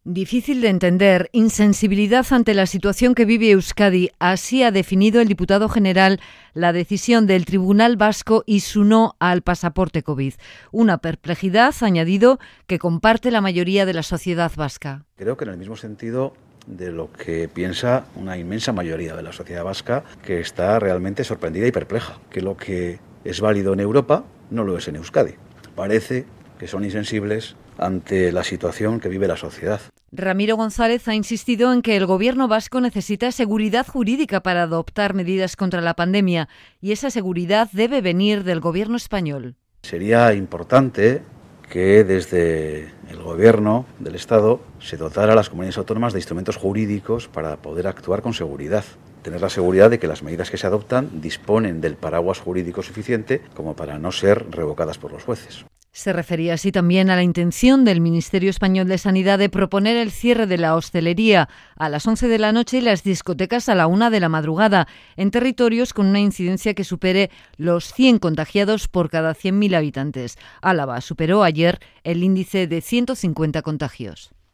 Difícil de entender, insensibilidad ante la situación que vive Euskadi. Así ha definido el diputado general la decisión del Tribunal Vasco y su no al pasaporte COVID. Una perplejidad, añadido, que comparte la mayoría de la sociedad vasca. Creo que en el mismo sentido de lo que piensa una inmensa mayoría de la sociedad vasca, que está realmente sorprendida y perpleja, que lo que es válido en Europa no lo es en Euskadi. Parece que son insensibles ante la situación que vive la sociedad. Ramiro González ha insistido en que el gobierno vasco necesita seguridad jurídica para adoptar medidas contra la pandemia y esa seguridad debe venir del gobierno español. Sería importante que desde el gobierno del Estado se dotara a las comunidades autónomas de instrumentos jurídicos para poder actuar con seguridad. Tener la seguridad de que las medidas que se adoptan disponen del paraguas jurídico suficiente como para no ser revocadas por los jueces. Se refería así también a la intención del Ministerio Español de Sanidad de proponer el cierre de la hostelería a las 11 de la noche y las discotecas a la 1 de la madrugada, en territorios con una incidencia que supere los 100 contagiados por cada 100.000 habitantes. Álava superó ayer el índice de 150 contagios.